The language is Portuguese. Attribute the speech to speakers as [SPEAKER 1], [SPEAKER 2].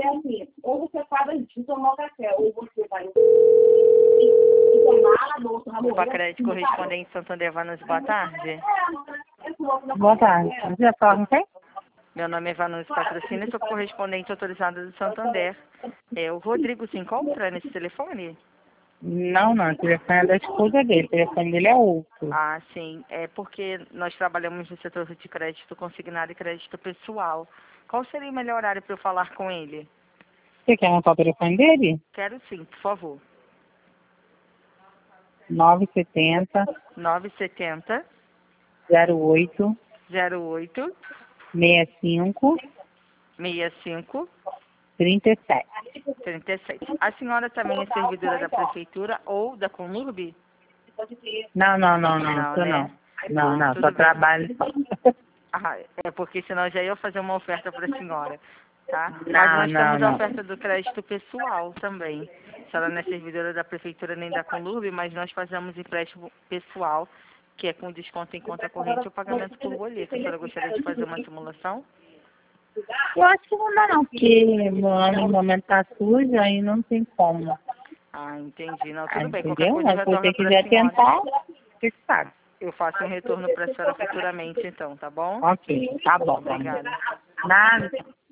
[SPEAKER 1] é assim, ou você para de tomar café, ou você vai tomar a bolsa na
[SPEAKER 2] Opa, crédito correspondente Santander Vanucci, boa tarde.
[SPEAKER 1] Boa tarde. Você fala com quem?
[SPEAKER 2] Meu nome é Vanucci Patrocínio, sou correspondente autorizado do Santander. O Rodrigo se encontra nesse telefone?
[SPEAKER 1] Não, o telefone é da esposa dele, o telefone dele é outro.
[SPEAKER 2] Ah, sim. É porque nós trabalhamos no setor de crédito consignado e crédito pessoal. Qual seria o melhor horário para eu falar com ele?
[SPEAKER 1] Você quer anotar o telefone dele?
[SPEAKER 2] Quero sim, por favor.
[SPEAKER 1] 970
[SPEAKER 2] 970
[SPEAKER 1] 08
[SPEAKER 2] 08
[SPEAKER 1] 65
[SPEAKER 2] 65
[SPEAKER 1] 37.
[SPEAKER 2] 37. A senhora também é servidora da prefeitura ou da Conurb?
[SPEAKER 1] Não,
[SPEAKER 2] Não,
[SPEAKER 1] isso
[SPEAKER 2] né?
[SPEAKER 1] não. Não,
[SPEAKER 2] Tudo
[SPEAKER 1] só
[SPEAKER 2] bem.
[SPEAKER 1] trabalho.
[SPEAKER 2] Ah, é porque senão eu já ia fazer uma oferta para a senhora, tá? Mas nós temos a
[SPEAKER 1] Não.
[SPEAKER 2] oferta do crédito pessoal também. A senhora não é servidora da prefeitura nem da Conurb, mas nós fazemos empréstimo pessoal, que é com desconto em conta corrente ou pagamento por boleto. A senhora gostaria de fazer uma simulação?
[SPEAKER 1] Eu acho que não dá não, porque meu nome no momento tá sujo, aí não tem como.
[SPEAKER 2] Ah, entendi. Não, tudo bem. Qualquer
[SPEAKER 1] Entendeu?
[SPEAKER 2] coisa eu
[SPEAKER 1] Mas se você
[SPEAKER 2] retorno para a
[SPEAKER 1] quiser
[SPEAKER 2] senhora.
[SPEAKER 1] tentar, você sabe.
[SPEAKER 2] Eu faço um retorno para a senhora futuramente, então, tá bom?
[SPEAKER 1] Ok, tá bom.
[SPEAKER 2] Obrigada.
[SPEAKER 1] Nada.